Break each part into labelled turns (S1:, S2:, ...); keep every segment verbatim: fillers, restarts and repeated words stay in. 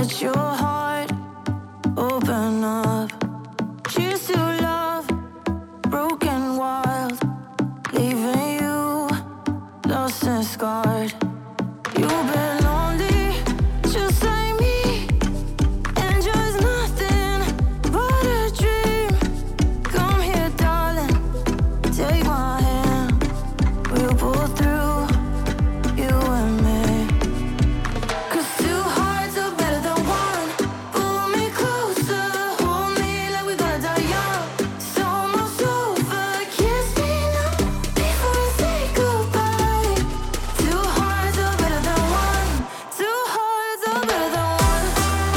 S1: Let your heart open up. Cheers to love, broken wild, leaving you lost and scarred. You've been lonely, just like me. Enjoy's nothing but a dream. Come here, darling, take my hand. We'll pull through, you and me. 'Cause two hearts are better than one. Pull me closer, hold me like we're gonna die young. It's almost over, kiss me now before we say goodbye. Two hearts are better than one. Two hearts are better than one.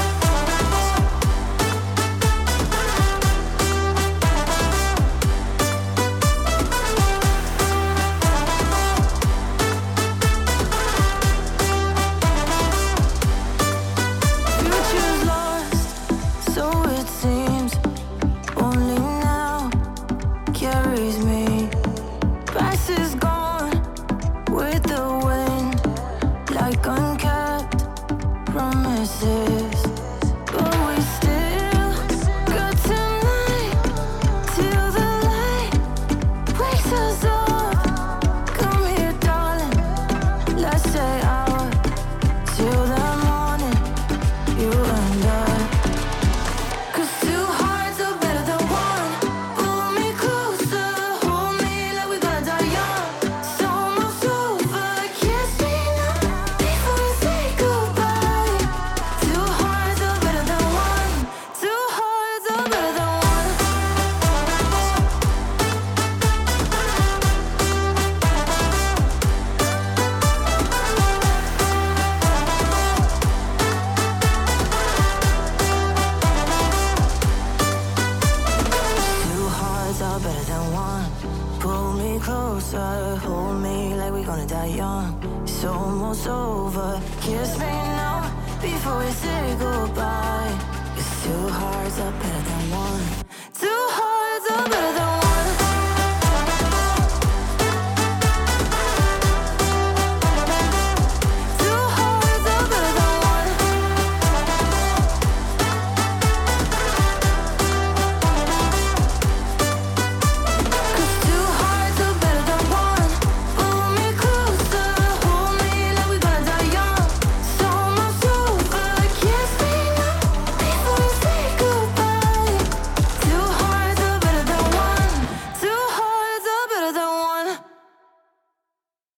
S1: Future's lost, so it seems. Only now carries me. Past is gone with the wind, like unkept promises. But we still got tonight till the light wakes us up. Come here, darling, let's stay out till the morning, you and I. 'Cause two hearts are better than one. Pull me closer, hold me like we're gonna die young. It's almost over, kiss me now before we say goodbye. Two hearts are better than one. Two hearts are better than one. Two hearts are better than one. Pull me closer, hold me like we're gonna die young. It's almost over, kiss me now before we say goodbye. 'Cause two hearts are better than one.